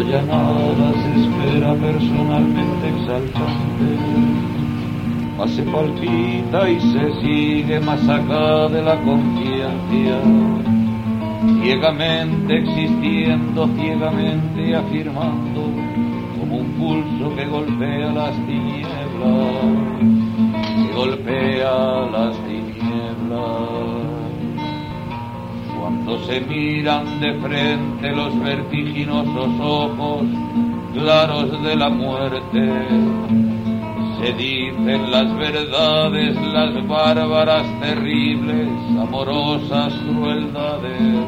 cuando ya nada se espera personalmente exaltante. Más se palpita y se sigue más acá de la conciencia, ciegamente existiendo, ciegamente afirmando, como un pulso que golpea las tinieblas, que golpea las tinieblas. Cuando se miran de frente los vertiginosos ojos claros de la muerte, se dicen las verdades, las bárbaras, terribles, amorosas crueldades,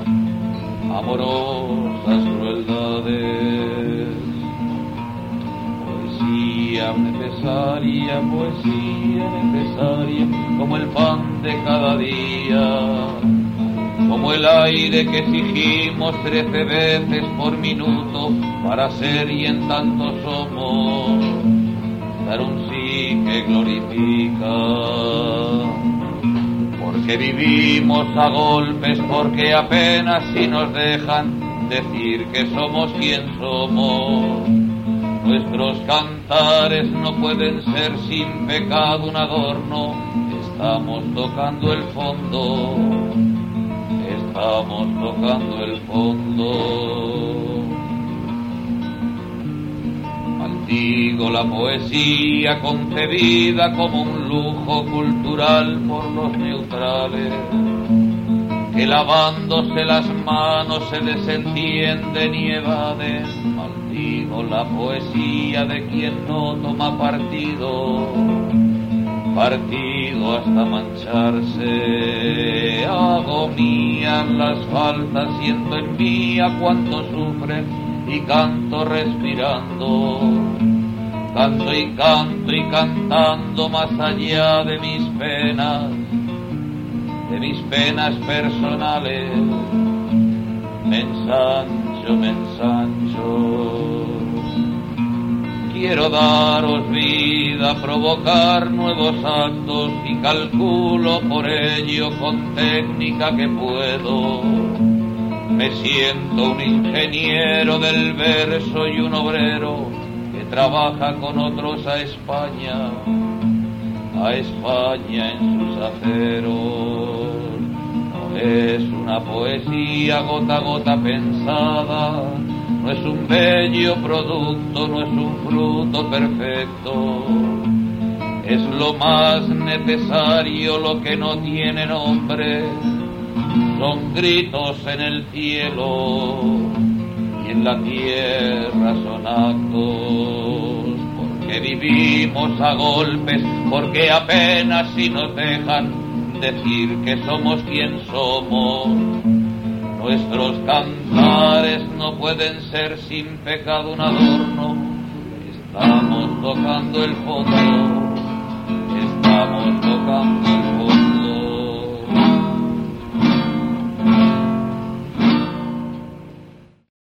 amorosas crueldades. Poesía necesaria, como el pan de cada día, como el aire que exigimos 13 veces por minuto para ser y en tanto somos, dar un sí que glorifica. Porque vivimos a golpes, porque apenas si nos dejan decir que somos quien somos. Nuestros cantares no pueden ser sin pecado un adorno. Estamos tocando el fondo, estamos tocando el fondo. Maldigo la poesía concebida como un lujo cultural por los neutrales, que lavándose las manos se desentienden y evaden. Maldigo la poesía de quien no toma partido, partido hasta mancharse. Hago mías las faltas, siento en mía cuánto sufren y canto respirando, canto y cantando más allá de mis penas personales. Me ensancho. Quiero daros vida, provocar nuevos actos y calculo por ello con técnica que puedo. Me siento un ingeniero del verso y un obrero que trabaja con otros a España en sus aceros. No es una poesía gota a gota pensada, no es un bello producto, no es un fruto perfecto. Es lo más necesario, lo que no tiene nombre. Son gritos en el cielo y en la tierra son actos, porque vivimos a golpes, porque apenas si nos dejan decir que somos quien somos. Nuestros cantares no pueden ser sin pecado un adorno. Estamos tocando el fondo, estamos tocando el fondo.